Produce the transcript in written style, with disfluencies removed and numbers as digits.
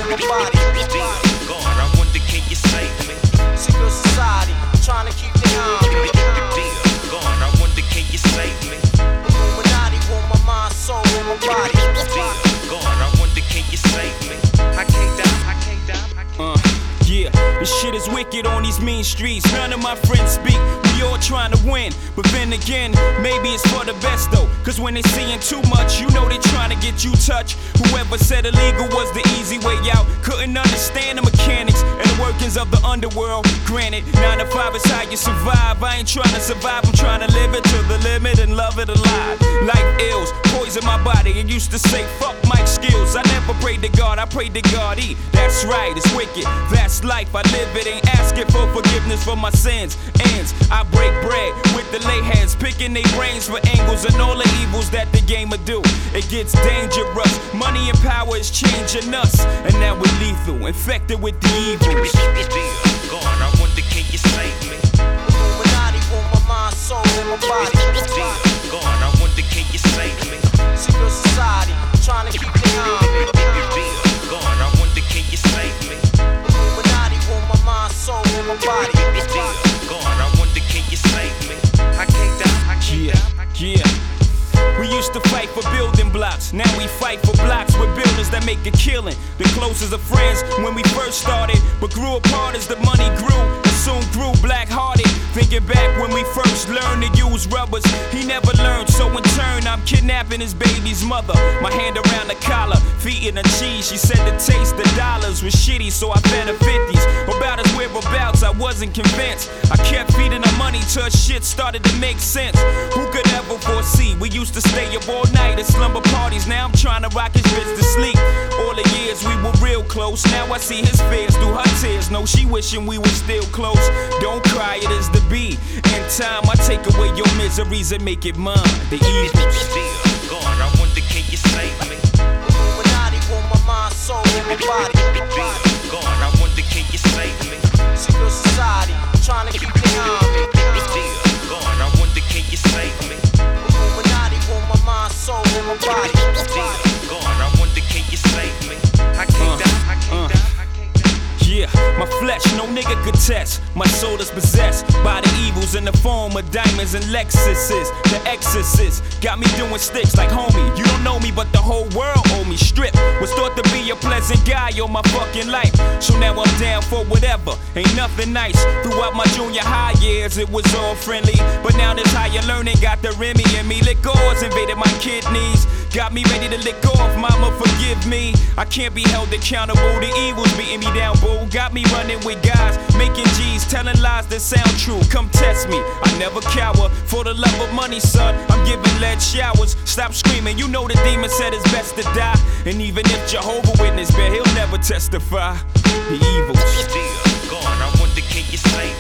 my body. Gone, I wonder can you save me? Secret society, trying to keep the eye on me. Gone, I wonder can you save me? Illuminati want my mind, soul, and my body. Gone, I wonder can you save me? I can't die, I can't die, I can't die. Yeah, this shit is wicked on these mean streets. None of my friends speak, we all trying to win. But then again, maybe it's for the best though. Cause when they seeing too much, you know they trying to get you touched. Whoever said illegal was the easy way out couldn't understand the mechanics and the workings of the underworld. Granted, 9 to 5 is how you survive. I ain't trying to survive, I'm trying to live it to the limit and love it alive. Life ills, poison my body. I used to say, fuck Mike Skills. I never prayed to God, I prayed to God E. That's right, it's wicked, that's life, I live it. Ain't asking for forgiveness for my sins. Ends, I break bread with the lay heads, picking their brains for angles and all the evils that the game will do. It gets dangerous, money and power is changing us, and now we're lethal, infected with the evils. Gone, I wonder can you save me? Illuminati want my mind, soul, and my body. Gone, I wonder can you save me? Secret society, trying to keep the eye on me. Gone, I wonder can you save me? Illuminati want my mind, soul, and my body. Gone, I wonder can you save me? I can't die, I can't die, I can't die. Yeah. We used to fight for building blocks, now we fight for blocks with builders that make a killing. The closest of friends when we first started, but grew apart as the money grew, and soon grew black-hearted. Thinking back when we first learned to use rubbers, he never learned, so in turn I'm kidnapping his baby's mother. My hand around the collar, feet in the cheese. She said the taste of dollars was shitty, so I fed her 50s. About his whereabouts, I wasn't convinced. I kept feeding her money till shit started to make sense. Who could ever foresee? We used to stay up all night at slumber parties. Now I'm trying to rock his bitch to sleep. All the years we were real close. Now I see his fears through her tears. No, she wishing we were still close. Don't cry, it is the beat. In time, I take away your miseries and make it mine. The evils. Gone, I wonder can you save me? Illuminati want my mind, soul, and my body. Gone, I wonder can you save me? Secret society, trying to keep the eye on me. Gone, I wonder can you save me? Illuminati want my mind, soul, and my body. Gone, I wonder can you save me? I can't die, I can't die, I can't die. Yeah, my flesh, no nigga could test. My soul is possessed by the evils in the form of diamonds and Lexuses. The exorcist got me doing sticks like homie. You don't know me, but the whole world owe me. Strip was thought to be a pleasant guy all my fucking life. So now I'm down for whatever. Ain't nothing nice. Throughout my junior high years, it was all friendly. But now this higher learning got the Remy in me. Liquors invaded my kidneys. Got me ready to lick off, mama forgive me. I can't be held accountable, the evil's beating me down, boo. Got me running with guys, making G's, telling lies that sound true. Come test me, I never cower. For the love of money, son, I'm giving lead showers. Stop screaming, you know the demon said it's best to die. And even if Jehovah Witness bet, he'll never testify. The evils. Gone, I wonder can you save me?